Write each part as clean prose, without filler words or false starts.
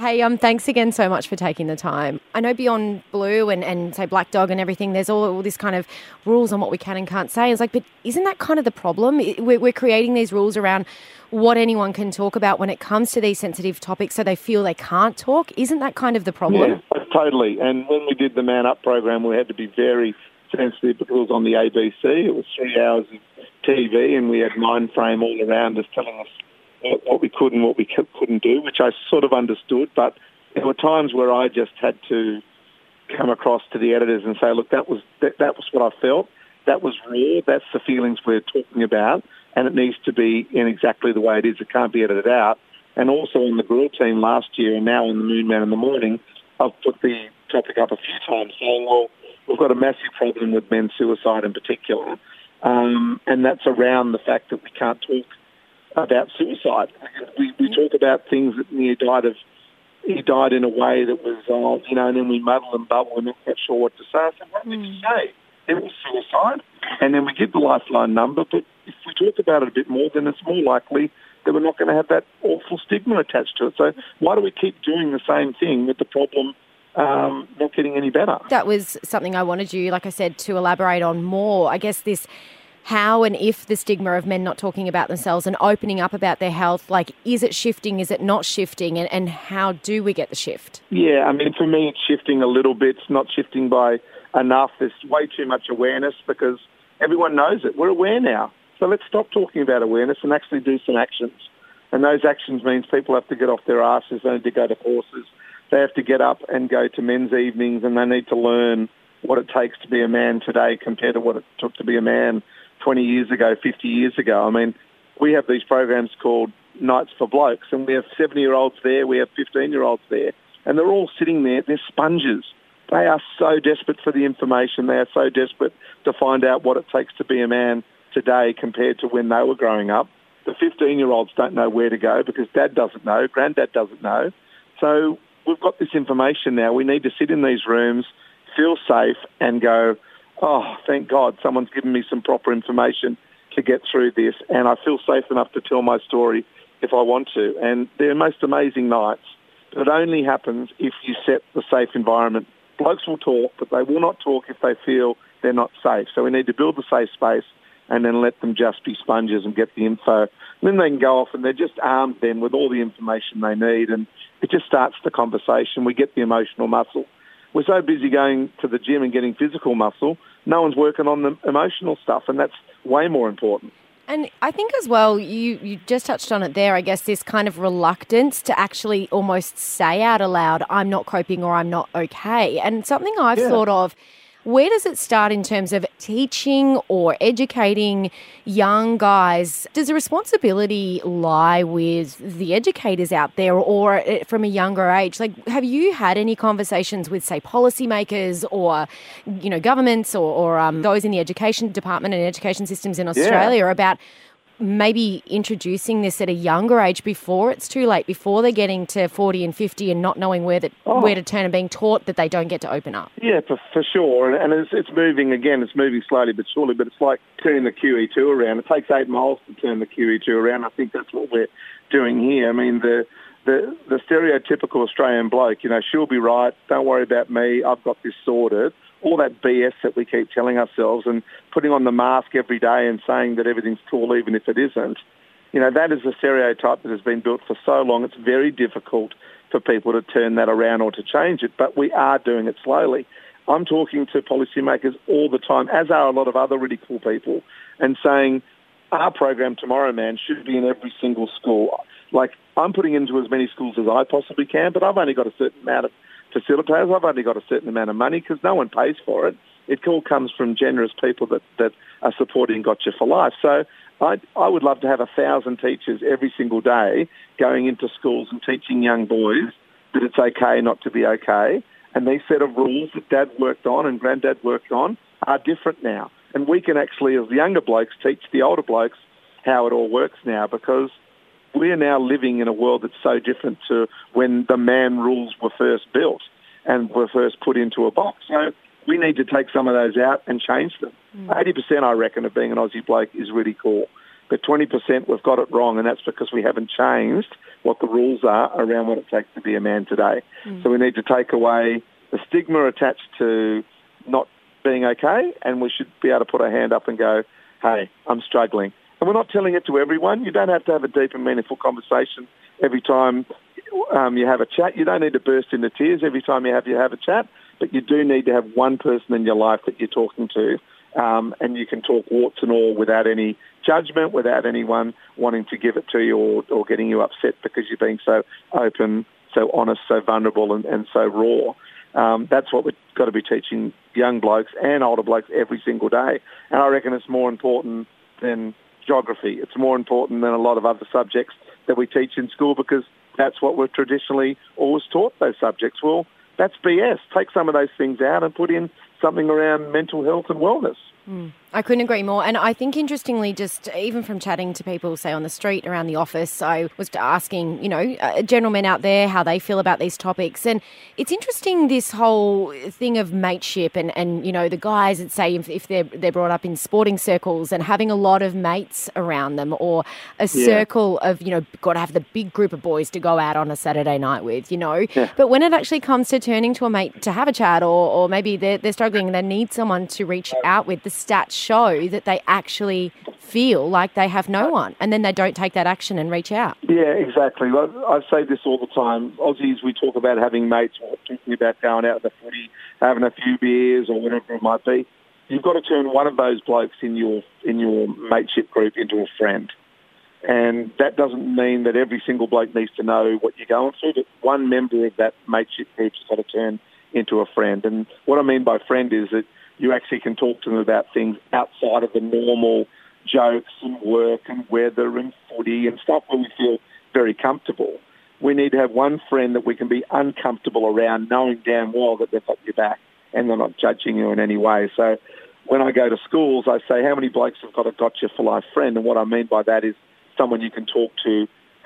Hey, thanks again so much for taking the time. I know Beyond Blue and say Black Dog and everything, there's all this kind of rules on what we can and can't say. It's like, but isn't that kind of the problem? We're creating these rules around what anyone can talk about when it comes to these sensitive topics, so they feel they can't talk. Isn't that kind of the problem? Yeah, totally. And when we did the Man Up program, we had to be very sensitive because it was on the ABC. It was 3 hours of TV, and we had Mind Frame all around us telling us what we could and what we couldn't do, which I sort of understood. But there were times where I just had to come across to the editors and say, look, that was what I felt. That was raw. That's the feelings we're talking about, and it needs to be in exactly the way it is. It can't be edited out. And also on the Grill team last year and now on the Moon Man in the Morning, I've put the topic up a few times saying, well, we've got a massive problem with men's suicide in particular, and that's around the fact that we can't talk about suicide. We talk about things that he died in a way that was, and then we muddle and bubble and not quite sure what to say. I said, what did you say? It was suicide. And then we give the lifeline number, but if we talk about it a bit more, then it's more likely that we're not going to have that awful stigma attached to it. So why do we keep doing the same thing with the problem not getting any better? That was something I wanted you, like I said, to elaborate on more. I guess this how and if the stigma of men not talking about themselves and opening up about their health, like, is it shifting, is it not shifting, and how do we get the shift? Yeah, I mean, for me, it's shifting a little bit. It's not shifting by enough. There's way too much awareness because everyone knows it. We're aware now. So let's stop talking about awareness and actually do some actions. And those actions means people have to get off their asses. They need to go to courses. They have to get up and go to men's evenings, and they need to learn what it takes to be a man today compared to what it took to be a man 20 years ago, 50 years ago. I mean, we have these programs called Nights for Blokes, and we have 70-year-olds there, we have 15-year-olds there, and they're all sitting there. They're sponges. They are so desperate for the information. They are so desperate to find out what it takes to be a man today compared to when they were growing up. The 15-year-olds don't know where to go because Dad doesn't know, Granddad doesn't know. So we've got this information now. We need to sit in these rooms, feel safe, and go, oh, thank God someone's given me some proper information to get through this, and I feel safe enough to tell my story if I want to. And they're most amazing nights, but it only happens if you set the safe environment. Blokes will talk, but they will not talk if they feel they're not safe. So we need to build the safe space and then let them just be sponges and get the info. And then they can go off and they're just armed then with all the information they need, and it just starts the conversation. We get the emotional muscle. We're so busy going to the gym and getting physical muscle, no one's working on the emotional stuff, and that's way more important. And I think as well, you just touched on it there, I guess, this kind of reluctance to actually almost say out aloud, I'm not coping or I'm not okay. And something I've thought of, where does it start in terms of teaching or educating young guys? Does the responsibility lie with the educators out there or from a younger age? Like, have you had any conversations with, say, policymakers or, governments or those in the education department and education systems in Australia about maybe introducing this at a younger age before it's too late, before they're getting to 40 and 50 and not knowing where to turn and being taught that they don't get to open up? Yeah, for sure. And it's moving, again, it's moving slowly but surely, but it's like turning the QE2 around. It takes 8 miles to turn the QE2 around. I think that's what we're doing here. I mean, the stereotypical Australian bloke, she'll be right, don't worry about me, I've got this sorted. All that BS that we keep telling ourselves and putting on the mask every day and saying that everything's cool even if it isn't, that is a stereotype that has been built for so long. It's very difficult for people to turn that around or to change it, but we are doing it slowly. I'm talking to policymakers all the time, as are a lot of other really cool people, and saying our program Tomorrow Man should be in every single school. Like, I'm putting into as many schools as I possibly can, but I've only got a certain amount of facilitators. I've only got a certain amount of money because no one pays for it. It all comes from generous people that are supporting Gotcha for Life. So I would love to have 1,000 teachers every single day going into schools and teaching young boys that it's okay not to be okay. And these set of rules that Dad worked on and Granddad worked on are different now. And we can actually, as the younger blokes, teach the older blokes how it all works now, because we are now living in a world that's so different to when the man rules were first built and were first put into a box. So we need to take some of those out and change them. 80%, I reckon, of being an Aussie bloke is really cool. but 20% we've got it wrong, and that's because we haven't changed what the rules are around what it takes to be a man today. So we need to take away the stigma attached to not being okay, and we should be able to put our hand up and go, hey, I'm struggling. And we're not telling it to everyone. You don't have to have a deep and meaningful conversation every time you have a chat. You don't need to burst into tears every time you have a chat, but you do need to have one person in your life that you're talking to, and you can talk warts and all without any judgment, without anyone wanting to give it to you or getting you upset because you're being so open, so honest, so vulnerable and so raw. That's what we've got to be teaching young blokes and older blokes every single day. And I reckon it's more important than geography. It's more important than a lot of other subjects that we teach in school, because that's what we've traditionally always taught those subjects. Well, that's BS. Take some of those things out and put in something around mental health and wellness. I couldn't agree more. And I think, interestingly, just even from chatting to people, say, on the street, around the office, I was asking, gentlemen out there how they feel about these topics. And it's interesting, this whole thing of mateship and the guys that say if they're brought up in sporting circles and having a lot of mates around them, or a circle of, got to have the big group of boys to go out on a Saturday night with, Yeah. But when it actually comes to turning to a mate to have a chat, or maybe they're struggling and they need someone to reach out with, the stats show that they actually feel like they have no one, and then they don't take that action and reach out. Yeah, exactly. Well, I say this all the time. Aussies, we talk about having mates, or talking about going out at the footy, having a few beers or whatever it might be. You've got to turn one of those blokes in your mateship group into a friend. And that doesn't mean that every single bloke needs to know what you're going through, but one member of that mateship group's got to turn into a friend. And what I mean by friend is that you actually can talk to them about things outside of the normal jokes and work and weather and footy and stuff where we feel very comfortable. We need to have one friend that we can be uncomfortable around, knowing damn well that they've got your back and they're not judging you in any way. So when I go to schools, I say, how many blokes have got a gotcha for life friend? And what I mean by that is someone you can talk to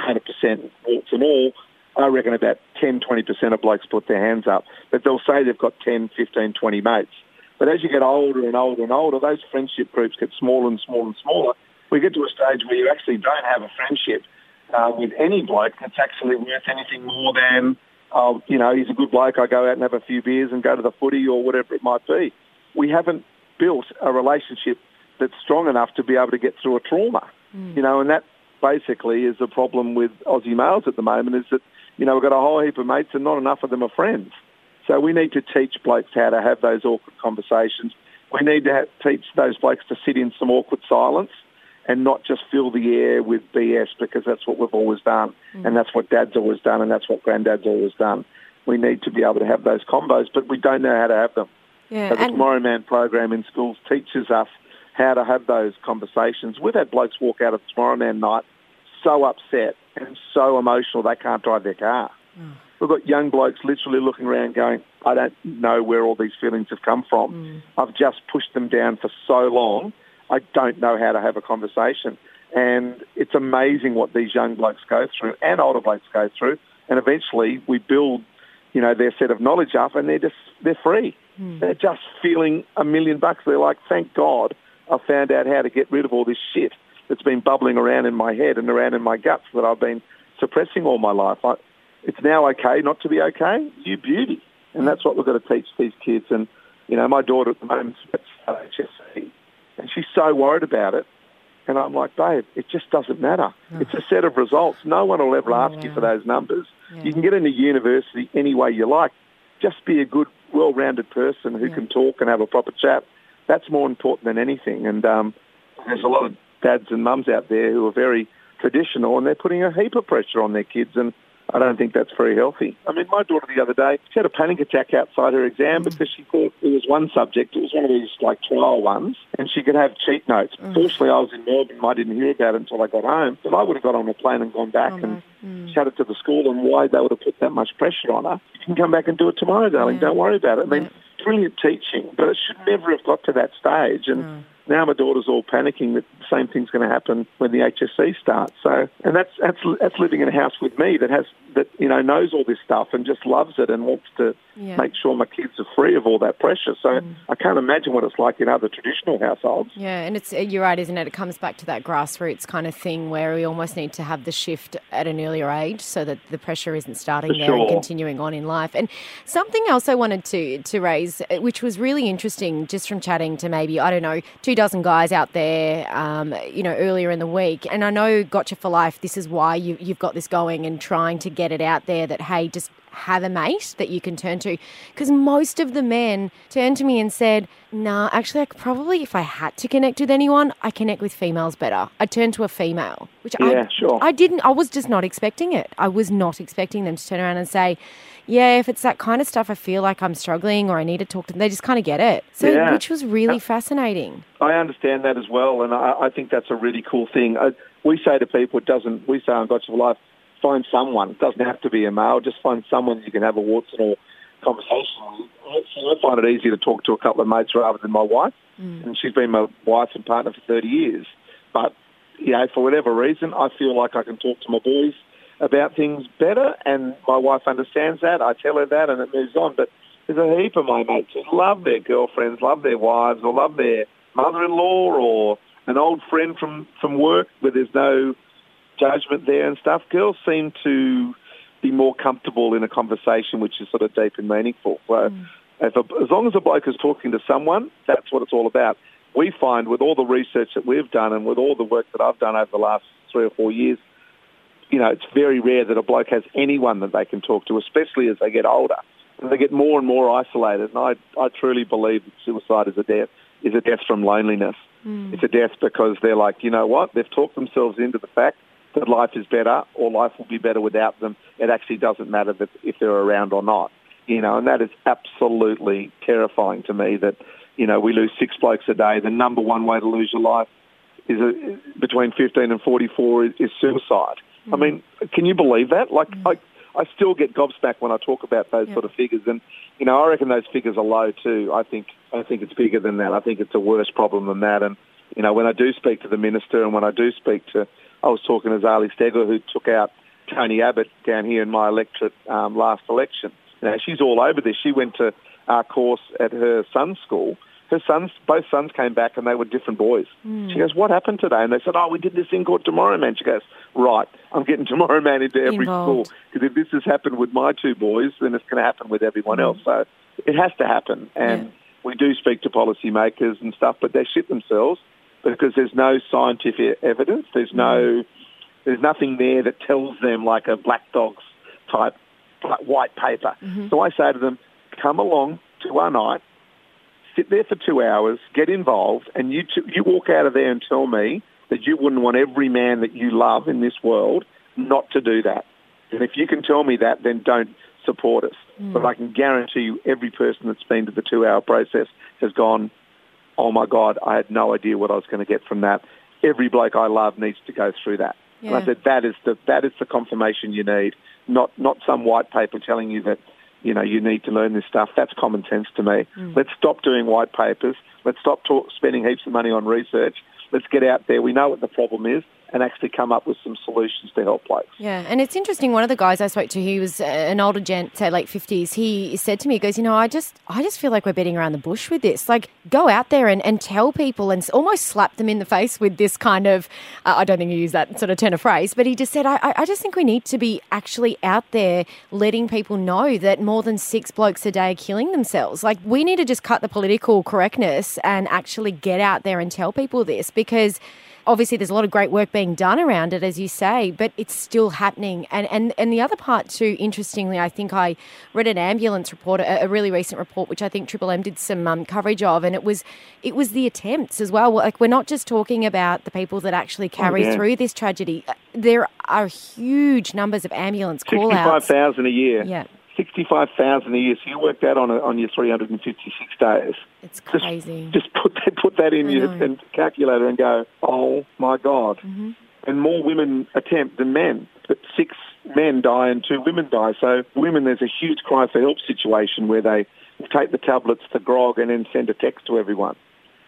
100% warts and all. I reckon about 10, 20% of blokes put their hands up, but they'll say they've got 10, 15, 20 mates. But as you get older and older and older, those friendship groups get smaller and smaller and smaller. We get to a stage where you actually don't have a friendship with any bloke that's actually worth anything more than, he's a good bloke, I go out and have a few beers and go to the footy or whatever it might be. We haven't built a relationship that's strong enough to be able to get through a trauma. And that basically is the problem with Aussie males at the moment, is that, we've got a whole heap of mates and not enough of them are friends. So we need to teach blokes how to have those awkward conversations. We need to teach those blokes to sit in some awkward silence and not just fill the air with BS, because that's what we've always done, and that's what Dad's always done, and that's what Granddad's always done. We need to be able to have those combos, but we don't know how to have them. Yeah, so the Tomorrow Man program in schools teaches us how to have those conversations. We've had blokes walk out of Tomorrow Man night so upset and so emotional they can't drive their car. We've got young blokes literally looking around going, I don't know where all these feelings have come from. I've just pushed them down for so long, I don't know how to have a conversation. And it's amazing what these young blokes go through and older blokes go through. And eventually we build, their set of knowledge up, and they're free. They're just feeling $1 million. They're like, thank God I found out how to get rid of all this shit that's been bubbling around in my head and around in my guts that I've been suppressing all my life. It's now okay not to be okay. You beauty. And that's what we've got to teach these kids. And, my daughter at the moment is at HSC, and she's so worried about it. And I'm like, babe, it just doesn't matter. It's a set of results. No one will ever ask you for those numbers. Yeah. You can get into university any way you like. Just be a good, well-rounded person who can talk and have a proper chat. That's more important than anything. And there's a lot of dads and mums out there who are very traditional, and they're putting a heap of pressure on their kids, and I don't think that's very healthy. I mean, my daughter the other day, she had a panic attack outside her exam because she thought it was one subject. It was one of these, trial ones, and she could have cheat notes. Fortunately, I was in Melbourne. I didn't hear about it until I got home. But I would have got on a plane and gone back and chatted to the school and why they would have put that much pressure on her. You can come back and do it tomorrow, darling. Don't worry about it. I mean, brilliant teaching, but it should never have got to that stage. And now my daughter's all panicking that the same thing's going to happen when the HSC starts. So, and that's living in a house with me that knows all this stuff and just loves it and wants to make sure my kids are free of all that pressure. So I can't imagine what it's like in other traditional households. Yeah, and you're right, isn't it? It comes back to that grassroots kind of thing where we almost need to have the shift at an earlier age so that the pressure isn't starting there and continuing on in life. And something else I wanted to raise, which was really interesting just from chatting to maybe, 24 guys out there, earlier in the week. And I know Gotcha for Life, this is why you've got this going and trying to get it out there that, hey, just have a mate that you can turn to. Because most of the men turned to me and said, nah, actually, if I had to connect with anyone, I connect with females better. I turn to a female, which I was just not expecting it. I was not expecting them to turn around and say, yeah, if it's that kind of stuff, I feel like I'm struggling or I need to talk to them. They just kind of get it. So, which was really fascinating. I understand that as well, and I think that's a really cool thing. We say to people, we say on Gotcha for Life, find someone. It doesn't have to be a male. Just find someone you can have a warts and all conversation with. I find it easier to talk to a couple of mates rather than my wife. And she's been my wife and partner for 30 years. But, for whatever reason, I feel like I can talk to my boys about things better, and my wife understands that. I tell her that, and it moves on. But there's a heap of my mates who love their girlfriends, love their wives, or love their mother-in-law, or an old friend from work where there's no judgment there and stuff. Girls seem to be more comfortable in a conversation which is sort of deep and meaningful. So as long as a bloke is talking to someone, that's what it's all about. We find with all the research that we've done and with all the work that I've done over the last 3 or 4 years, it's very rare that a bloke has anyone that they can talk to, especially as they get older. And they get more and more isolated. And I truly believe that suicide is a death from loneliness. It's a death because they're like, you know what? They've talked themselves into the fact that life is better or life will be better without them. It actually doesn't matter if they're around or not. And that is absolutely terrifying to me that, we lose 6 blokes a day. The number one way to lose your life is between 15 and 44 is suicide. I mean, can you believe that? I still get gobsmacked when I talk about those sort of figures. And, I reckon those figures are low too. I think it's bigger than that. I think it's a worse problem than that. And, when I do speak to the minister and when I do speak I was talking to Zali Steggler, who took out Tony Abbott down here in my electorate last election. She's all over this. She went to our course at her son's school. Both sons came back and they were different boys. She goes, what happened today? And they said, we did this thing called Tomorrow Man. She goes, right, I'm getting Tomorrow Man into every school. Because if this has happened with my 2 boys, then it's going to happen with everyone else. So it has to happen. And we do speak to policymakers and stuff, but they shit themselves because there's no scientific evidence. There's nothing there that tells them like a Black Dogs type white paper. So I say to them, come along to our night, sit there for 2 hours, get involved, and you walk out of there and tell me that you wouldn't want every man that you love in this world not to do that. And if you can tell me that, then don't support us. But I can guarantee you every person that's been to the 2-hour process has gone, oh my God, I had no idea what I was going to get from that. Every bloke I love needs to go through that. And I said, that is the confirmation you need, not some white paper telling you that, you need to learn this stuff. That's common sense to me. Let's stop doing white papers. Let's stop spending heaps of money on research. Let's get out there. We know what the problem is and actually come up with some solutions to help blokes. Yeah, and it's interesting. One of the guys I spoke to, he was an older gent, say late 50s. He said to me, he goes, I just feel like we're beating around the bush with this. Like, go out there and tell people and almost slap them in the face with this kind of, I don't think he used that sort of turn of phrase, but he just said, I just think we need to be actually out there letting people know that more than 6 blokes a day are killing themselves. Like, we need to just cut the political correctness and actually get out there and tell people this, because obviously there's a lot of great work being done around it, as you say, but it's still happening. And the other part too, interestingly, I think I read an ambulance report, a really recent report, which I think Triple M did some coverage of, and it was the attempts as well. Like, we're not just talking about the people that actually carry through this tragedy. There are huge numbers of ambulance call-outs. 65,000 a year. Yeah. 65,000 a year. So you work that on your 356 days. It's crazy. Just put that in your calculator and go, oh my God. And more women attempt than men. But 6 men die and 2 women die. So women, there's a huge cry for help situation where they take the tablets, the grog, and then send a text to everyone.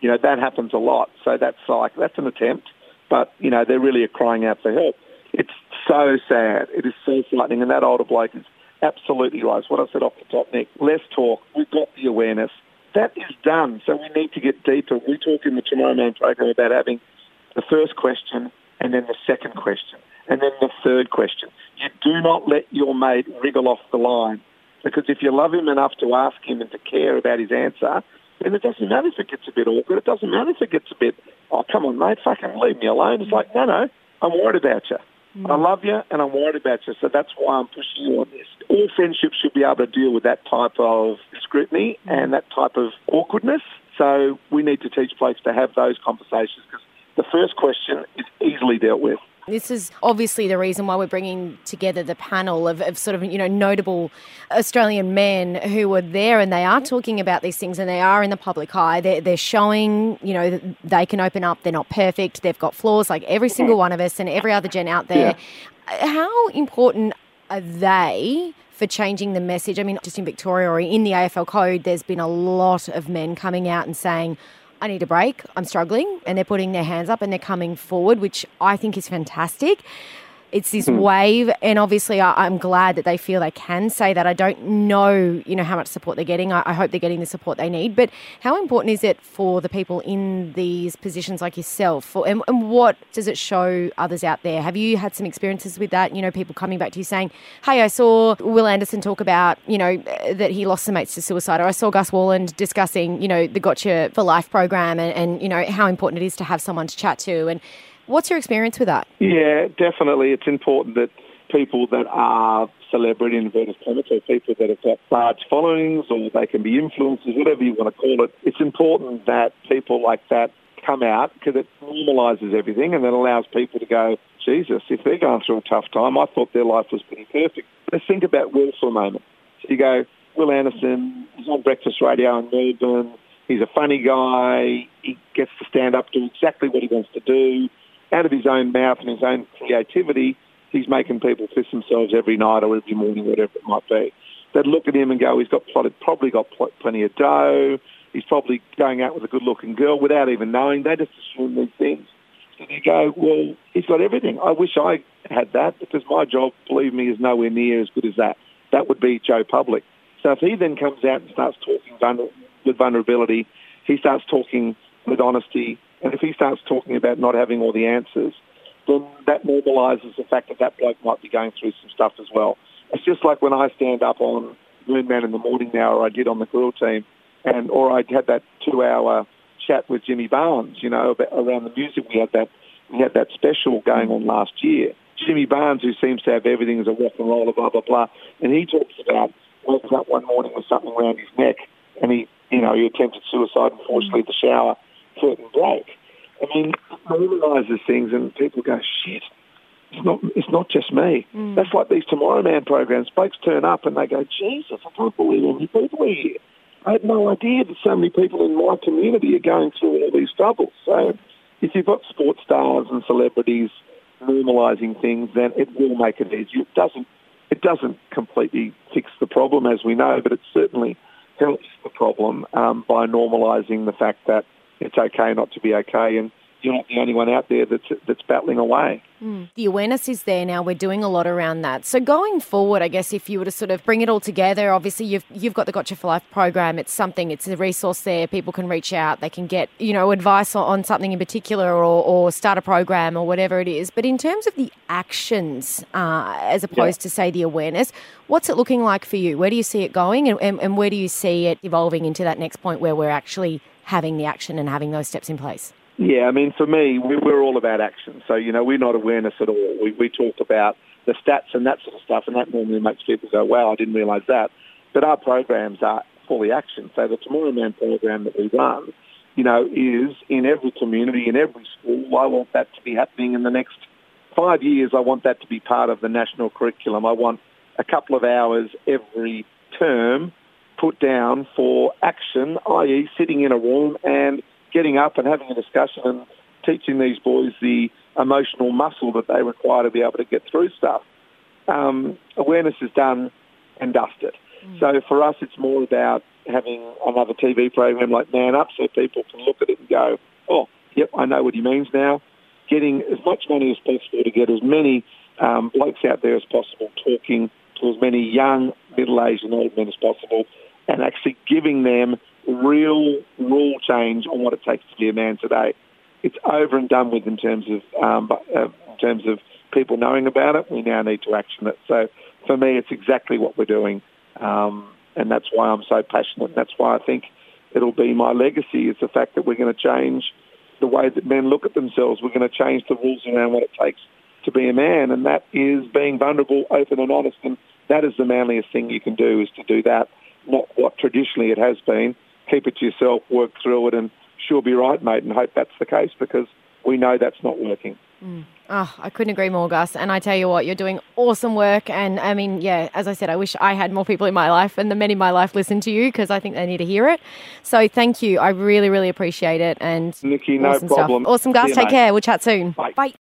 that happens a lot. So that's an attempt, but, they really are crying out for help. It's so sad. It is so frightening. And that older bloke is absolutely right. It's what I said off the top, Nick. Less talk. We've got the awareness. That is done. So we need to get deeper. We talk in the Tomorrow Man program about having the first question and then the second question and then the third question. You do not let your mate wriggle off the line, because if you love him enough to ask him and to care about his answer, then it doesn't matter if it gets a bit awkward. It doesn't matter if it gets a bit, oh, come on, mate, fucking leave me alone. It's like, no, I'm worried about you. I love you and I'm worried about you, so that's why I'm pushing you on this. All friendships should be able to deal with that type of scrutiny and that type of awkwardness. So we need to teach blokes to have those conversations, because the first question is easily dealt with. This is obviously the reason why we're bringing together the panel of sort of, notable Australian men who are there, and they are talking about these things and they are in the public eye. They're showing, that they can open up. They're not perfect. They've got flaws like every single one of us and every other gen out there. Yeah. How important are they for changing the message? I mean, just in Victoria or in the AFL code, there's been a lot of men coming out and saying, I need a break, I'm struggling, and they're putting their hands up and they're coming forward, which I think is fantastic. It's this wave, and obviously I'm glad that they feel they can say that. I don't know, how much support they're getting. I hope they're getting the support they need. But how important is it for the people in these positions like yourself? And what does it show others out there? Have you had some experiences with that? People coming back to you saying, hey, I saw Will Anderson talk about, that he lost some mates to suicide, or I saw Gus Worland discussing, the Gotcha for Life program and how important it is to have someone to chat to. And what's your experience with that? Yeah, definitely. It's important that people that are celebrity inverted commas, or people that have got large followings, or they can be influencers, whatever you want to call it, it's important that people like that come out, because it normalises everything and it allows people to go, Jesus, if they're going through a tough time, I thought their life was pretty perfect. Let's think about Will for a moment. So you go, Will Anderson, he's on breakfast radio in Melbourne, he's a funny guy, he gets to stand up, do exactly what he wants to do. Out of his own mouth and his own creativity, he's making people piss themselves every night or every morning, whatever it might be. They'd look at him and go, he's probably got plenty of dough, he's probably going out with a good-looking girl without even knowing. They just assume these things. So they go, well, he's got everything. I wish I had that, because my job, believe me, is nowhere near as good as that. That would be Joe Public. So if he then comes out and starts talking with vulnerability, he starts talking with honesty, and if he starts talking about not having all the answers, then that normalises the fact that that bloke might be going through some stuff as well. It's just like when I stand up on Moon Man in the Morning now, or I did on the Grill Team, or I had that 2-hour chat with Jimmy Barnes, around the music. We had that special going on last year. Jimmy Barnes, who seems to have everything as a rock and roller, blah, blah, blah, and he talks about waking up one morning with something around his neck, and he attempted suicide. Unfortunately, the shower curtain broke. I mean, it normalises things, and people go, shit, it's not just me. That's like these Tomorrow Man programs. Folks turn up and they go, Jesus, I can't believe how many people are here. I had no idea that so many people in my community are going through all these troubles. So if you've got sports stars and celebrities normalising things, then it will make it easier. It doesn't completely fix the problem, as we know, but it certainly helps the problem by normalising the fact that it's okay not to be okay, and you're not the only one out there that's battling away. The awareness is there now. We're doing a lot around that. So going forward, I guess if you were to sort of bring it all together, obviously you've got the Gotcha for Life program. It's a resource there. People can reach out. They can get, advice on something in particular, or start a program or whatever it is. But in terms of the actions, as opposed to, say, the awareness, what's it looking like for you? Where do you see it going, and where do you see it evolving into that next point where we're actually having the action and having those steps in place? Yeah, I mean, for me, we're all about action. So, we're not awareness at all. We talk about the stats and that sort of stuff, and that normally makes people go, wow, I didn't realise that. But our programs are fully action. So the Tomorrow Man program that we run, is in every community, in every school. I want that to be happening in the next 5 years. I want that to be part of the national curriculum. I want a couple of hours every term put down for action, i.e. sitting in a room and getting up and having a discussion and teaching these boys the emotional muscle that they require to be able to get through stuff. Awareness is done and dusted. So for us, it's more about having another TV program like Man Up so people can look at it and go, oh, yep, I know what he means now. Getting as much money as possible to get as many blokes out there as possible talking to as many young, middle-aged and old men as possible, and actually giving them real rule change on what it takes to be a man today. It's over and done with in terms of people knowing about it. We now need to action it. So for me, it's exactly what we're doing, and that's why I'm so passionate. That's why I think it'll be my legacy, is the fact that we're going to change the way that men look at themselves. We're going to change the rules around what it takes to be a man, and that is being vulnerable, open and honest, and that is the manliest thing you can do, is to do that, not what traditionally it has been. Keep it to yourself, work through it, and she'll be right, mate, and hope that's the case, because we know that's not working. Oh, I couldn't agree more, Gus. And I tell you what, you're doing awesome work. And I mean, yeah, as I said, I wish I had more people in my life and the men in my life listen to you, because I think they need to hear it. So thank you. I really, really appreciate it. And Nikki, awesome no problem. Stuff. Awesome, Gus. Take care. We'll chat soon. Bye. Bye.